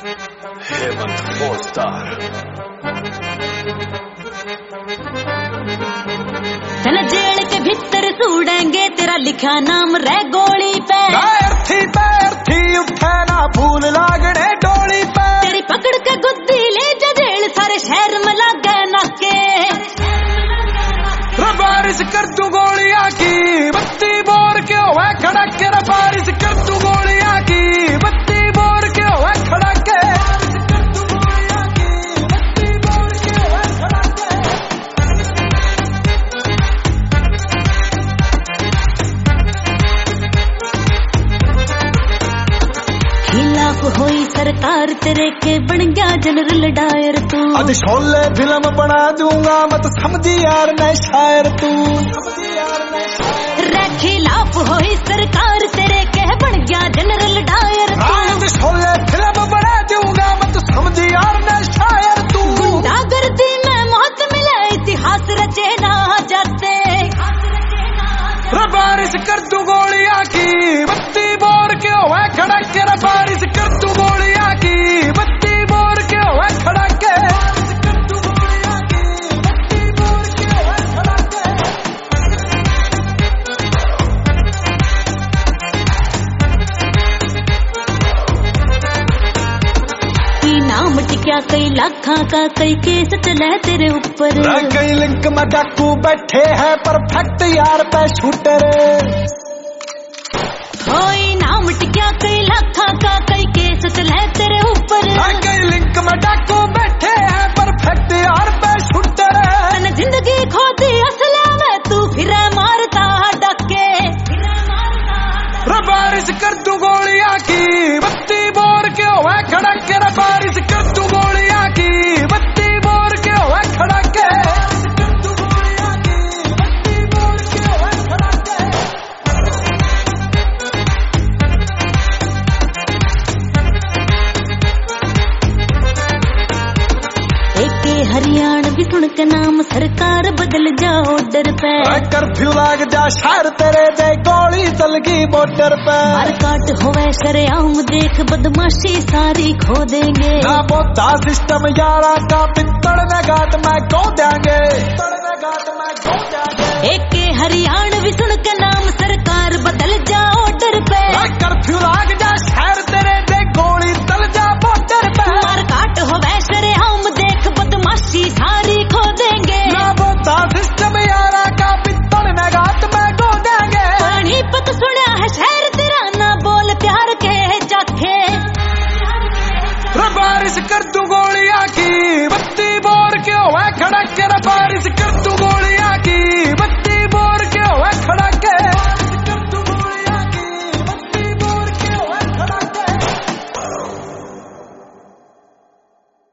हेमंत फौजदार। चल जेल के भीतर सूड़ेंगे तेरा लिखा नाम रह गोली पे। अर्थी उठे ना फूल लागने डोली पे। तेरी पकड़ के गुद्दी ले जा जेल सारे शहर में लागे नाके। बारिश कर तू गोलियां की बत्ती बोर के हुआ खड़ा के। बारिश कर तू गोलियां की बत्ती बोर के हुआ खड़ा के। खिलाफ होई सरकार तेरे के बन गया जनरल डायर तू। आज शोले फिल्म बना दूंगा मत समझी यार मैं शायर तू। रे खिलाफ होई सरकार तेरे के बन गया जनरल डायर तू। आज शोले फिल्म बना दूंगा मत समझी यार मैं शायर तू। गुंडागर्दी में मौत मिले इतिहास रचे ना जाते। बारिश कर तू गोलियां की बत्ती बोर के हुआ खड़ा के। बारिश कर तू गोलियां की बत्ती बोर के हुआ खड़ा के। नाम टिका कई लाखा का कई केस चले तेरे ऊपर। कई लिंक में डाकू बैठे हैं परफेक्ट यार पे शूटर। होई नाम टिका कई लाखा का कई केस चले तेरे ऊपर। कई लिंक में डाकू बैठे हैं परफेक्ट यार पे शूटर। मैंने जिंदगी खो दी असला में तू फिर मारता डाके। बारिश कर तू गोलियां की बत्ती बोर के हुआ खड़ा के। बारिश कर तू गोलियां की बत्ती बोर के हुआ खड़ा के। हरियाणवी सुन के नाम सरकार बदल जाओ डर पे। कर्फ्यू लाग जा शहर तेरे दे गोली चल गई बॉर्डर पे। मारकाट होवे शरेआम देख बदमाशी सारी खो देंगे। ना बोता सिस्टम यारा का पित्तड़ में घाट में खो देंगे। एक हरियाणवी सुन के नाम सरकार बदल जाओ डर पे। कर्फ्यू लाग जा